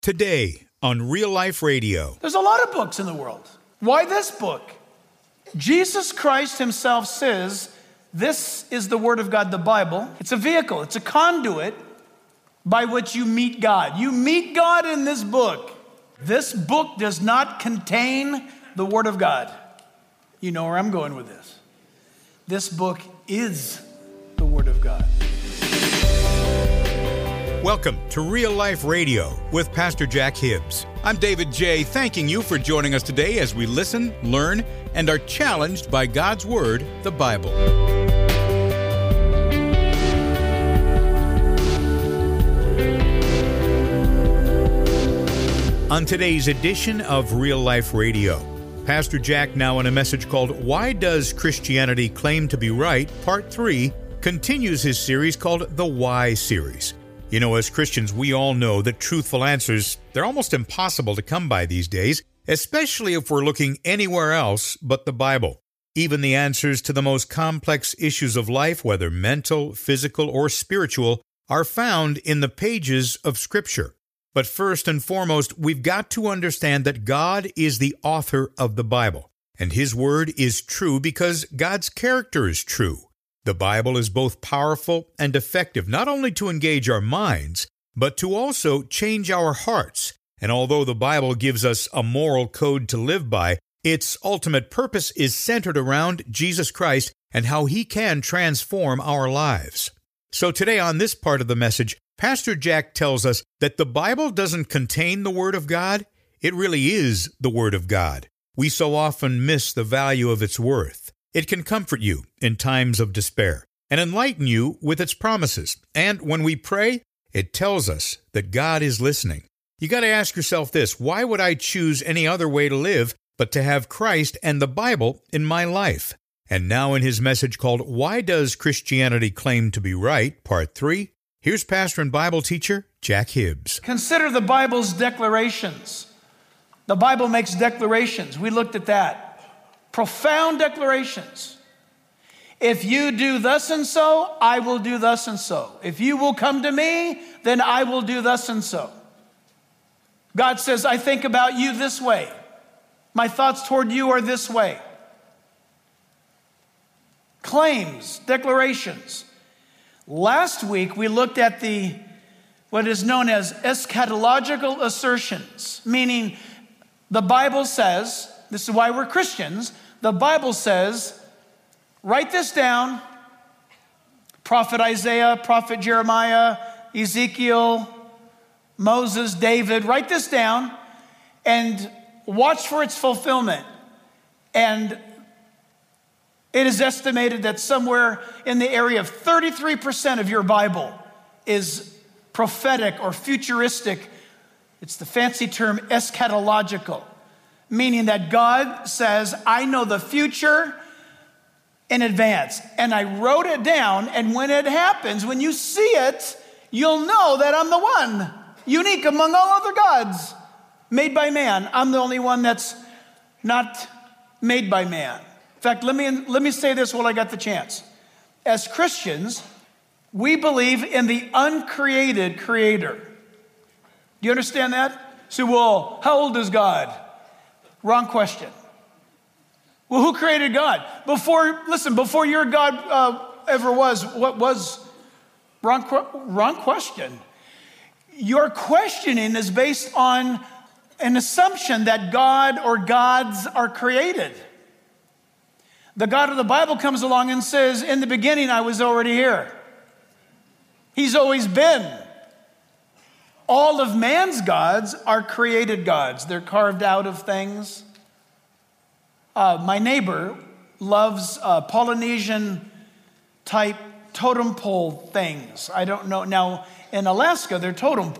Today on Real Life Radio. There's a lot of books in the world. Why this book? Jesus Christ himself says, this is the Word of God, the Bible. It's a vehicle. It's a conduit by which you meet God. You meet God in this book. This book does not contain the Word of God. You know where I'm going with this. This book is the Word of God. Welcome to Real Life Radio with Pastor Jack Hibbs. I'm David J., thanking you for joining us today as we listen, learn, and are challenged by God's Word, the Bible. On today's edition of Real Life Radio, Pastor Jack, now in a message called Why Does Christianity Claim to Be Right? Part 3, continues his series called the Why Series. You know, as Christians, we all know that truthful answers, they're almost impossible to come by these days, especially if we're looking anywhere else but the Bible. Even the answers to the most complex issues of life, whether mental, physical, or spiritual, are found in the pages of Scripture. But first and foremost, we've got to understand that God is the author of the Bible, and His Word is true because God's character is true. The Bible is both powerful and effective, not only to engage our minds, but to also change our hearts. And although the Bible gives us a moral code to live by, its ultimate purpose is centered around Jesus Christ and how He can transform our lives. So today on this part of the message, Pastor Jack tells us that the Bible doesn't contain the Word of God. It really is the Word of God. We so often miss the value of its worth. It can comfort you in times of despair and enlighten you with its promises. And when we pray, it tells us that God is listening. You got to ask yourself this: why would I choose any other way to live but to have Christ and the Bible in my life? And now in his message called Why Does Christianity Claim to Be Right? Part 3, here's pastor and Bible teacher Jack Hibbs. Consider the Bible's declarations. The Bible makes declarations. We looked at that. Profound declarations. If you do thus and so, I will do thus and so. If you will come to me, then I will do thus and so. God says, I think about you this way. My thoughts toward you are this way. Claims, declarations. Last week, we looked at what is known as eschatological assertions, meaning the Bible says, this is why we're Christians, the Bible says, write this down, Prophet Isaiah, Prophet Jeremiah, Ezekiel, Moses, David, write this down and watch for its fulfillment. And it is estimated that somewhere in the area of 33% of your Bible is prophetic or futuristic. It's the fancy term eschatological, meaning that God says, I know the future in advance. And I wrote it down, and when it happens, when you see it, you'll know that I'm the one, unique among all other gods, made by man. I'm the only one that's not made by man. In fact, let me say this while I got the chance. As Christians, we believe in the uncreated Creator. Do you understand that? So, well, how old is God? Wrong question. Well, who created God? Before your God ever was, what was? Wrong question. Your questioning is based on an assumption that God or gods are created. The God of the Bible comes along and says, in the beginning, I was already here. He's always been. All of man's gods are created gods. They're carved out of things. My neighbor loves Polynesian type totem pole things. I don't know. Now, in Alaska, they're totem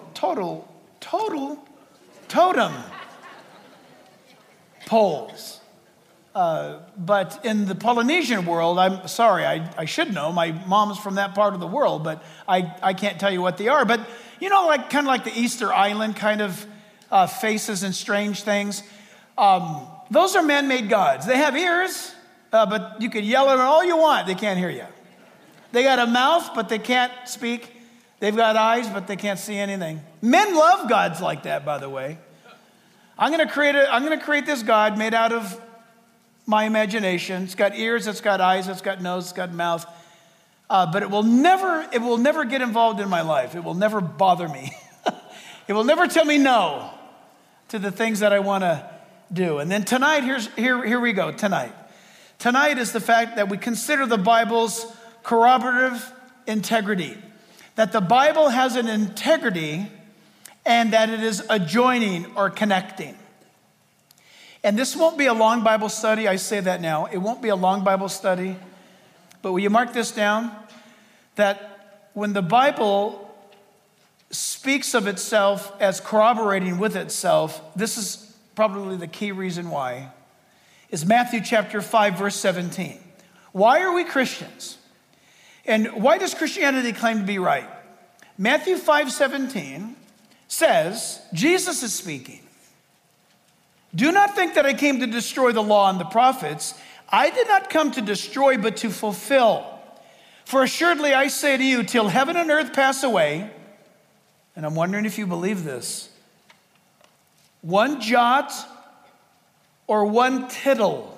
poles. But in the Polynesian world, I'm sorry, I should know. My mom's from that part of the world, but I can't tell you what they are. But you know, kind of like the Easter Island kind of faces and strange things. Those are man-made gods. They have ears, but you can yell at them all you want. They can't hear you. They got a mouth, but they can't speak. They've got eyes, but they can't see anything. Men love gods like that, by the way. I'm going to create this God made out of my imagination. It's got ears, it's got eyes, it's got nose, it's got mouth. But it will never get involved in my life. It will never bother me. It will never tell me no to the things that I want to do. And then tonight, here we go, tonight. Tonight is the fact that we consider the Bible's corroborative integrity. That the Bible has an integrity and that it is adjoining or connecting. And this won't be a long Bible study. I say that now. It won't be a long Bible study. But will you mark this down? That when the Bible speaks of itself as corroborating with itself, this is probably the key reason why, is Matthew chapter 5, verse 17. Why are we Christians? And why does Christianity claim to be right? Matthew 5:17 says, Jesus is speaking. Do not think that I came to destroy the law and the prophets. I did not come to destroy, but to fulfill. For assuredly I say to you, till heaven and earth pass away, and I'm wondering if you believe this, one jot or one tittle,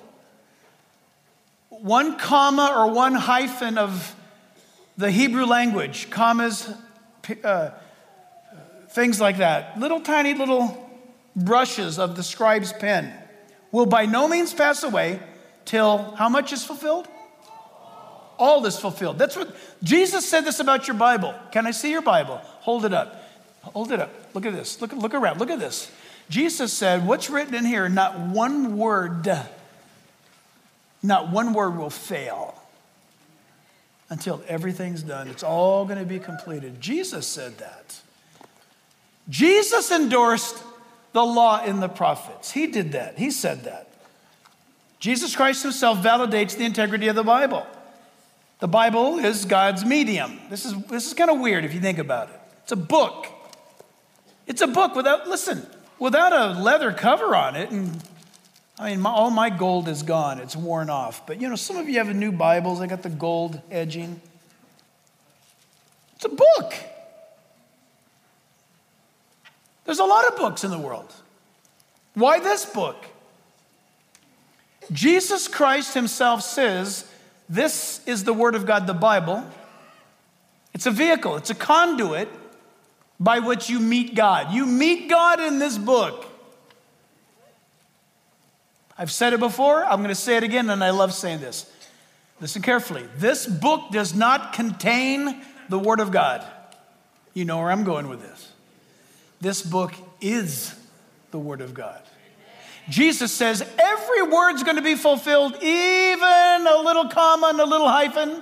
one comma or one hyphen of the Hebrew language, commas, things like that, little tiny little brushes of the scribe's pen, will by no means pass away till how much is fulfilled? All is fulfilled. That's what Jesus said this about your Bible. Can I see your Bible? Hold it up. Hold it up. Look at this. Look around. Look at this. Jesus said, what's written in here, not one word will fail until everything's done. It's all going to be completed. Jesus said that. Jesus endorsed the law in the prophets. He did that. He said that. Jesus Christ himself validates the integrity of the Bible. The Bible is God's medium. This is kind of weird if you think about it. It's a book. It's a book without a leather cover on it. And all my gold is gone. It's worn off. But some of you have new Bibles. They got the gold edging. It's a book. There's a lot of books in the world. Why this book? Jesus Christ himself says, this is the Word of God, the Bible. It's a vehicle. It's a conduit by which you meet God. You meet God in this book. I've said it before. I'm going to say it again, and I love saying this. Listen carefully. This book does not contain the Word of God. You know where I'm going with this. This book is the Word of God. Jesus says every word's going to be fulfilled, even a little comma and a little hyphen.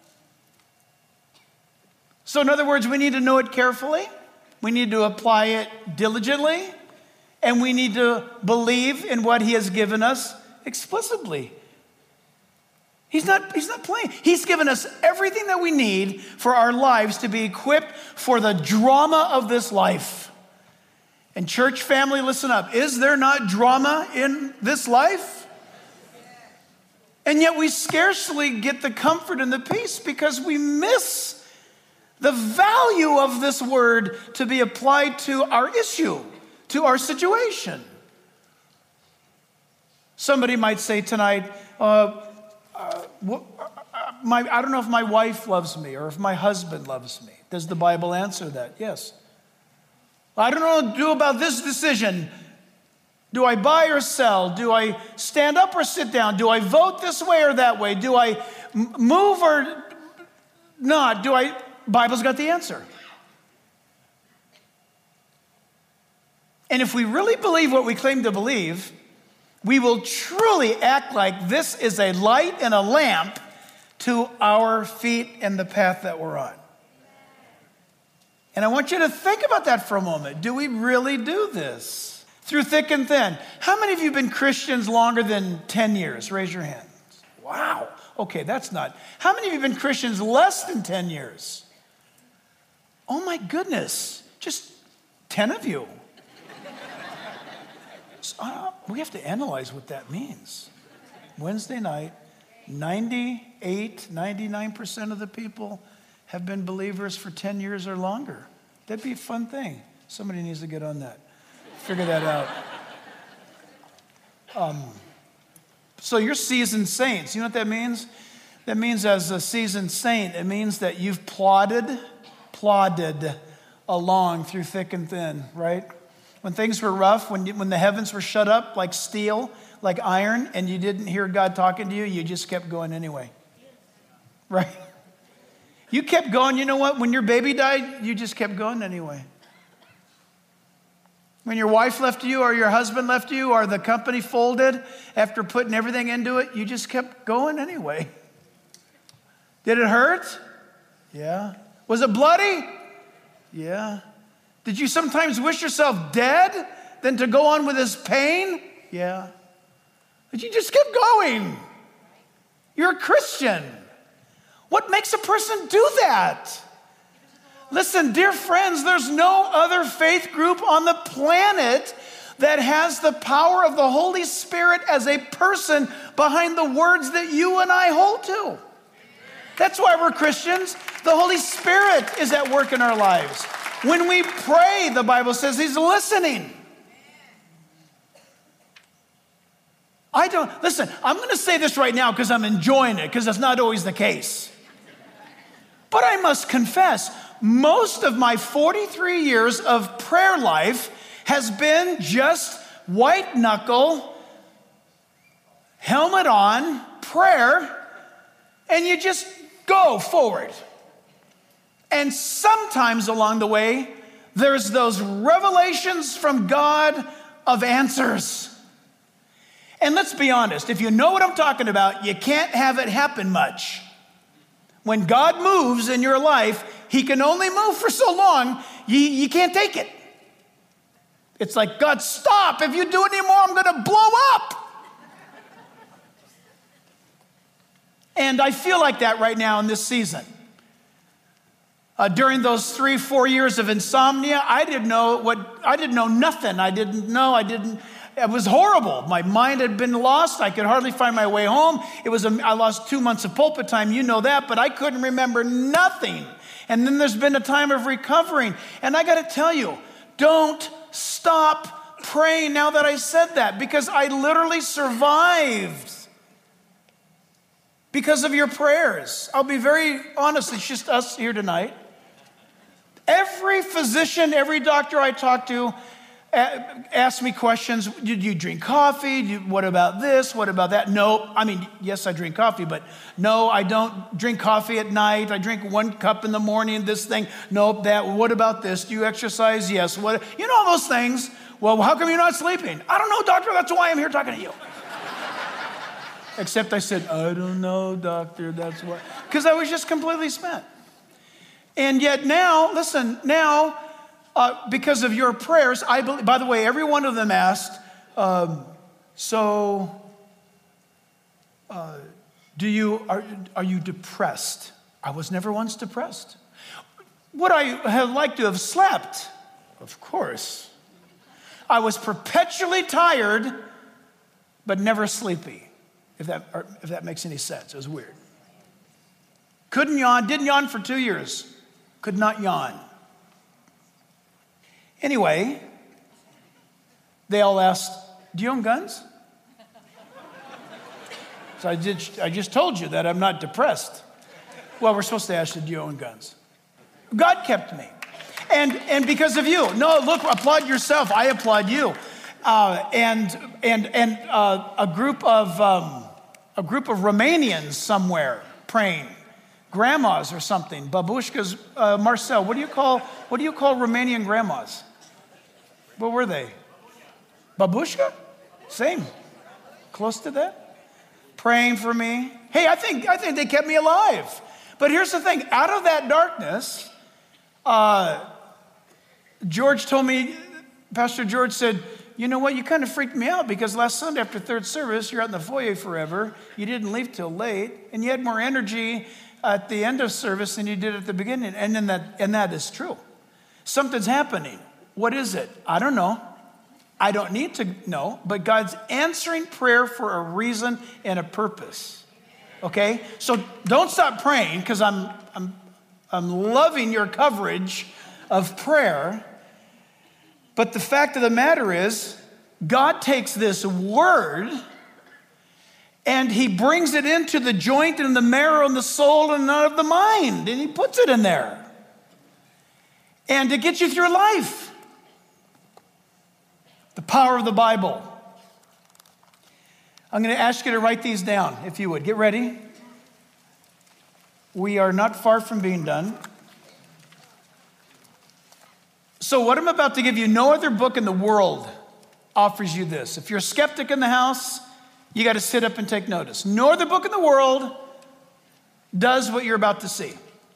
So in other words, we need to know it carefully. We need to apply it diligently. And we need to believe in what he has given us explicitly. He's not playing. He's given us everything that we need for our lives to be equipped for the drama of this life. And church family, listen up. Is there not drama in this life? And yet we scarcely get the comfort and the peace because we miss the value of this word to be applied to our issue, to our situation. Somebody might say tonight, I don't know if my wife loves me or if my husband loves me. Does the Bible answer that? Yes. I don't know what to do about this decision. Do I buy or sell? Do I stand up or sit down? Do I vote this way or that way? Do I move or not? Bible's got the answer. And if we really believe what we claim to believe, we will truly act like this is a light and a lamp to our feet and the path that we're on. And I want you to think about that for a moment. Do we really do this? Through thick and thin. How many of you have been Christians longer than 10 years? Raise your hands. Wow. Okay, that's not. How many of you have been Christians less than 10 years? Oh my goodness. Just 10 of you. So, we have to analyze what that means. Wednesday night, 99% of the people have been believers for 10 years or longer. That'd be a fun thing. Somebody needs to get on that. Figure that out. So you're seasoned saints. You know what that means? That means as a seasoned saint, it means that you've plodded along through thick and thin, right? When things were rough, when the heavens were shut up like steel, like iron, and you didn't hear God talking to you, you just kept going anyway. Right? You kept going. You know what? When your baby died, you just kept going anyway. When your wife left you or your husband left you or the company folded after putting everything into it, you just kept going anyway. Did it hurt? Yeah. Was it bloody? Yeah. Did you sometimes wish yourself dead than to go on with this pain? Yeah. But you just kept going. You're a Christian. What makes a person do that? Listen, dear friends, there's no other faith group on the planet that has the power of the Holy Spirit as a person behind the words that you and I hold to. That's why we're Christians. The Holy Spirit is at work in our lives. When we pray, the Bible says He's listening. Listen, I'm going to say this right now because I'm enjoying it, because that's not always the case. But I must confess, most of my 43 years of prayer life has been just white knuckle, helmet on, prayer, and you just go forward. And sometimes along the way, there's those revelations from God of answers. And let's be honest, if you know what I'm talking about, you can't have it happen much. When God moves in your life, He can only move for so long, you can't take it. It's like, God, stop. If you do it anymore, I'm going to blow up. And I feel like that right now in this season. During those 3-4 years of insomnia, I didn't know nothing. It was horrible. My mind had been lost. I could hardly find my way home. I lost 2 months of pulpit time. You know that, but I couldn't remember nothing. And then there's been a time of recovering. And I got to tell you, don't stop praying now that I said that, because I literally survived because of your prayers. I'll be very honest. It's just us here tonight. Every physician, every doctor I talk to ask me questions. Did you drink coffee? What about this? What about that? No. I mean, yes, I drink coffee, but no, I don't drink coffee at night. I drink 1 cup in the morning, this thing. Nope, that. What about this? Do you exercise? Yes. What? You know all those things. Well, how come you're not sleeping? I don't know, doctor. That's why I'm here talking to you. Except I said, I don't know, doctor. That's why. Because I was just completely spent. And yet now, listen, because of your prayers, I believe, by the way, every one of them asked, are you depressed? I was never once depressed. Would I have liked to have slept? Of course. I was perpetually tired, but never sleepy, if that makes any sense. It was weird. Couldn't yawn, didn't yawn for 2 years. Could not yawn. Anyway, they all asked, do you own guns? So I just told you that I'm not depressed. Well, we're supposed to ask you, do you own guns? God kept me. And because of you. No, look, applaud yourself. I applaud you. And a group of Romanians somewhere praying. Grandmas or something. Babushkas, Marcel, what do you call Romanian grandmas? What were they? Babushka? Same. Close to that? Praying for me. Hey, I think they kept me alive. But here's the thing. Out of that darkness, George told me, Pastor George said, you know what, you kind of freaked me out because last Sunday after third service, you're out in the foyer forever. You didn't leave till late, and you had more energy at the end of service than you did at the beginning. And that is true. Something's happening. What is it? I don't know. I don't need to know, but God's answering prayer for a reason and a purpose. Okay? So don't stop praying, because I'm loving your coverage of prayer. But the fact of the matter is, God takes this word and he brings it into the joint and the marrow and the soul and of the mind, and he puts it in there. And to get you through life. The power of the Bible. I'm going to ask you to write these down, if you would. Get ready. We are not far from being done. So what I'm about to give you, no other book in the world offers you this. If you're a skeptic in the house, you got to sit up and take notice. No other book in the world does what you're about to see.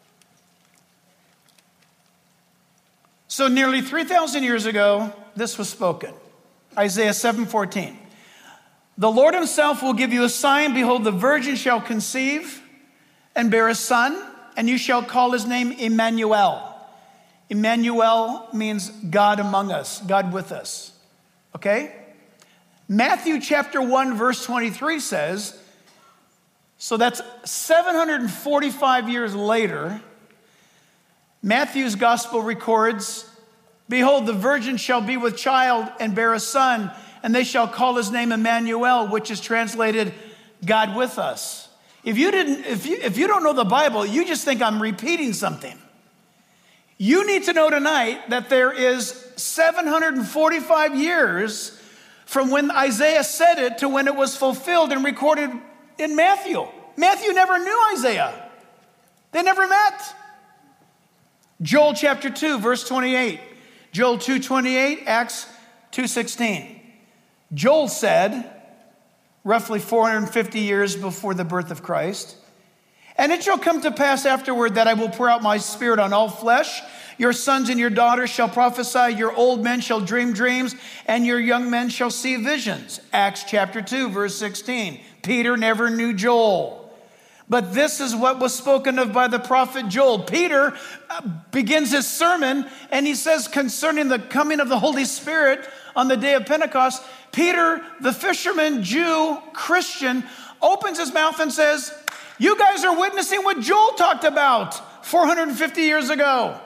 So nearly 3,000 years ago, this was spoken. Isaiah 7:14. The Lord himself will give you a sign. Behold, the virgin shall conceive and bear a son, and you shall call his name Emmanuel. Emmanuel means God among us, God with us. Okay? Matthew chapter 1, verse 23 says, so that's 745 years later, Matthew's gospel records, behold, the virgin shall be with child and bear a son, and they shall call his name Emmanuel, which is translated God with us. If you don't know the Bible, you just think I'm repeating something. You need to know tonight that there is 745 years from when Isaiah said it to when it was fulfilled and recorded in Matthew. Matthew never knew Isaiah. They never met. Joel chapter 2, verse 28. Joel 2:28, Acts 2:16. Joel said, roughly 450 years before the birth of Christ, and it shall come to pass afterward that I will pour out my spirit on all flesh. Your sons and your daughters shall prophesy, your old men shall dream dreams, and your young men shall see visions. Acts chapter 2, verse 16. Peter never knew Joel. But this is what was spoken of by the prophet Joel. Peter begins his sermon, and he says concerning the coming of the Holy Spirit on the day of Pentecost, Peter, the fisherman, Jew, Christian, opens his mouth and says, you guys are witnessing what Joel talked about 450 years ago.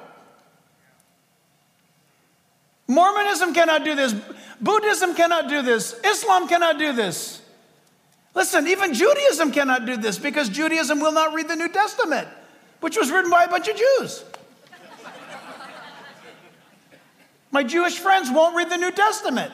Mormonism cannot do this. Buddhism cannot do this. Islam cannot do this. Listen, even Judaism cannot do this because Judaism will not read the New Testament, which was written by a bunch of Jews. My Jewish friends won't read the New Testament.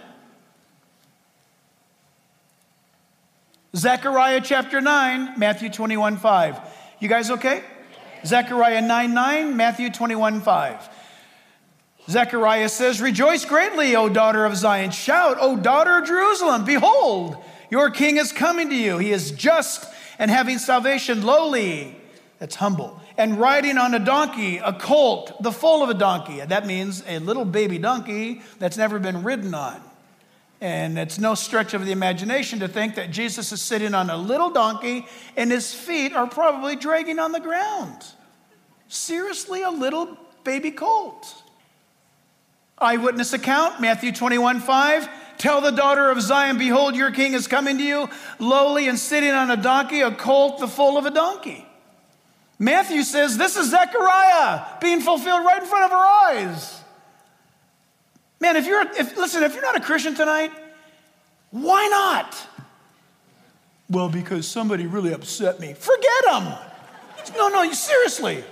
Zechariah chapter 9, Matthew 21:5. You guys okay? Zechariah 9:9, Matthew 21:5. Zechariah says, rejoice greatly, O daughter of Zion. Shout, O daughter of Jerusalem. Behold, your king is coming to you. He is just and having salvation, lowly, that's humble, and riding on a donkey, a colt, the foal of a donkey. That means a little baby donkey that's never been ridden on. And it's no stretch of the imagination to think that Jesus is sitting on a little donkey and his feet are probably dragging on the ground. Seriously, a little baby colt. Eyewitness account, Matthew 21:5. Tell the daughter of Zion, behold, your king is coming to you, lowly and sitting on a donkey, a colt, the foal of a donkey. Matthew says this is Zechariah being fulfilled right in front of our eyes. Man, if you're not a Christian tonight, why not? Well, because somebody really upset me. Forget them. No, seriously.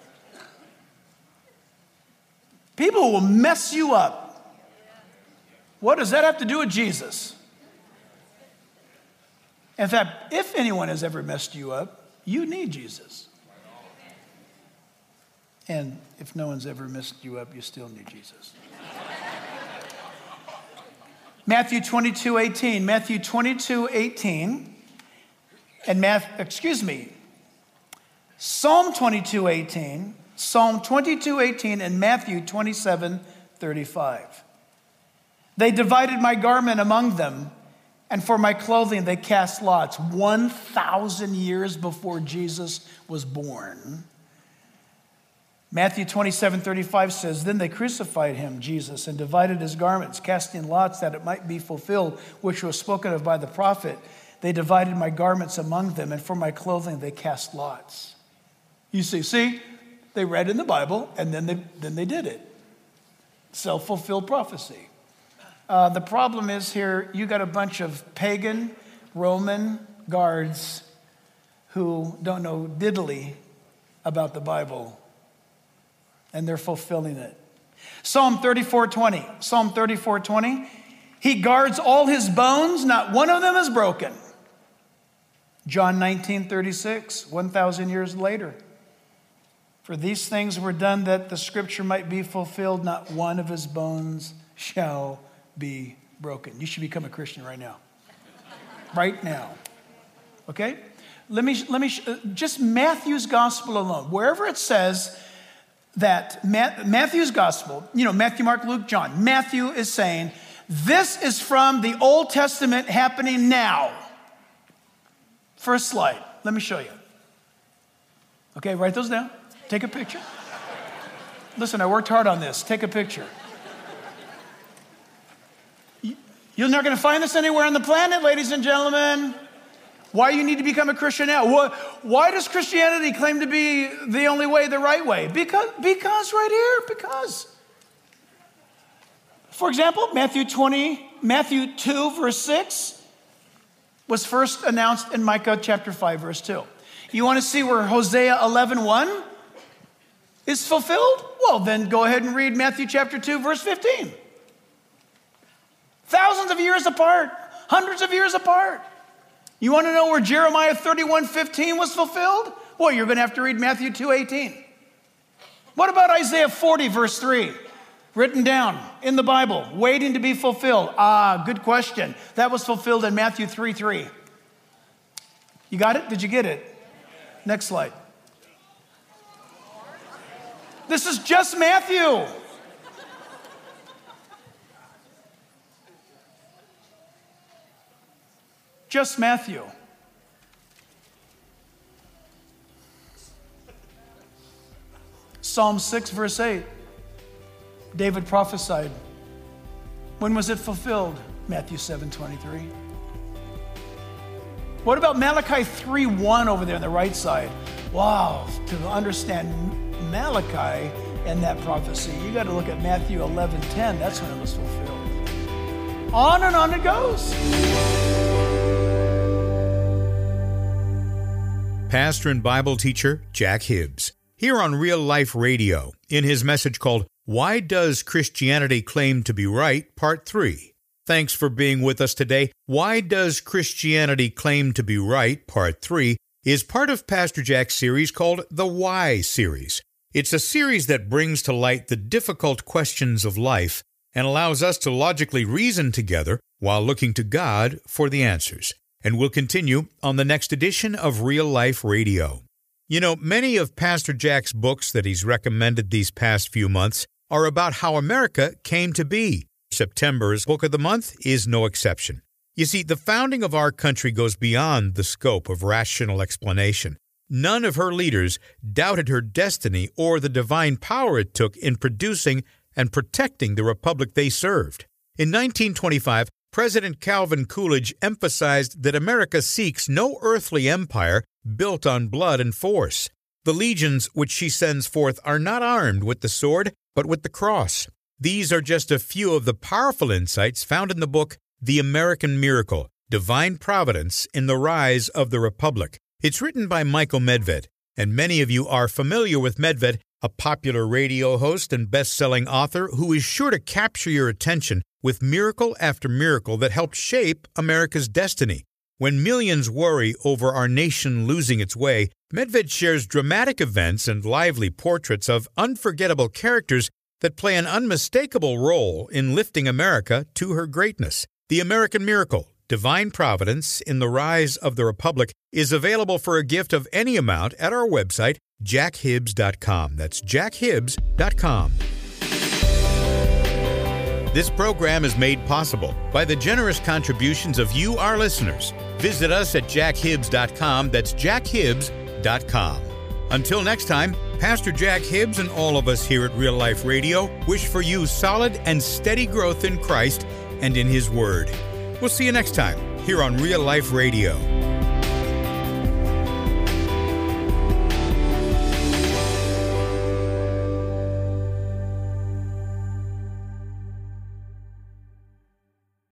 People will mess you up. What does that have to do with Jesus? In fact, if anyone has ever messed you up, you need Jesus. And if no one's ever messed you up, you still need Jesus. Matthew 22:18. Matthew 22:18. And Psalm 22:18. Psalm 22:18 and Matthew 27:35. They divided my garment among them, and for my clothing they cast lots. 1,000 years before Jesus was born. Matthew 27:35 says, then they crucified him, Jesus, and divided his garments, casting lots that it might be fulfilled, which was spoken of by the prophet. They divided my garments among them, and for my clothing they cast lots. You see, they read in the Bible, and then they did it. Self-fulfilled prophecy. The problem is here, you got a bunch of pagan Roman guards who don't know diddly about the Bible, and they're fulfilling it. Psalm 34:20. He guards all his bones, not one of them is broken. John 19:36, 1,000 years later. For these things were done that the scripture might be fulfilled, not one of his bones shall be broken. You should become a Christian right now. Right now. Okay? Let me just Matthew's gospel alone. Wherever it says that Matthew's gospel, Matthew, Mark, Luke, John, Matthew is saying, this is from the Old Testament happening now. First slide. Let me show you. Okay, write those down. Take a picture. Listen, I worked hard on this. Take a picture. You're not going to find this anywhere on the planet, ladies and gentlemen. Why you need to become a Christian now? Why does Christianity claim to be the only way, the right way? Because right here, because. For example, Matthew 2, verse 6 was first announced in Micah chapter 5, verse 2. You want to see where Hosea 11:1 is fulfilled? Well, then go ahead and read Matthew chapter 2, verse 15. Thousands of years apart, hundreds of years apart. You want to know where Jeremiah 31:15 was fulfilled? Well, you're going to have to read Matthew 2:18. What about Isaiah 40, verse 3? Written down in the Bible, waiting to be fulfilled. Good question. That was fulfilled in Matthew 3:3. You got it? Did you get it? Next slide. This is just Matthew. Just Matthew. Psalm 6, verse 8. David prophesied. When was it fulfilled? Matthew 7:23. What about Malachi 3:1 over there on the right side? Wow, to understand Malachi and that prophecy, you got to look at Matthew 11:10. That's when it was fulfilled. On and on it goes. Pastor and Bible teacher Jack Hibbs, here on Real Life Radio, in his message called Why Does Christianity Claim to Be Right? Part 3. Thanks for being with us today. Why Does Christianity Claim to Be Right? Part 3 is part of Pastor Jack's series called the Why series. It's a series that brings to light the difficult questions of life and allows us to logically reason together while looking to God for the answers. And we'll continue on the next edition of Real Life Radio. You know, many of Pastor Jack's books that he's recommended these past few months are about how America came to be. September's Book of the Month is no exception. You see, the founding of our country goes beyond the scope of rational explanation. None of her leaders doubted her destiny or the divine power it took in producing and protecting the republic they served. In 1925, President Calvin Coolidge emphasized that America seeks no earthly empire built on blood and force. The legions which she sends forth are not armed with the sword, but with the cross. These are just a few of the powerful insights found in the book The American Miracle, Divine Providence in the Rise of the Republic. It's written by Michael Medved, and many of you are familiar with Medved, a popular radio host and best-selling author who is sure to capture your attention with miracle after miracle that helped shape America's destiny. When millions worry over our nation losing its way, Medved shares dramatic events and lively portraits of unforgettable characters that play an unmistakable role in lifting America to her greatness. The American Miracle, Divine Providence in the Rise of the Republic, is available for a gift of any amount at our website, jackhibbs.com. That's jackhibbs.com. This program is made possible by the generous contributions of you, our listeners. Visit us at jackhibbs.com. That's jackhibbs.com. Until next time, Pastor Jack Hibbs and all of us here at Real Life Radio wish for you solid and steady growth in Christ and in His Word. We'll see you next time here on Real Life Radio.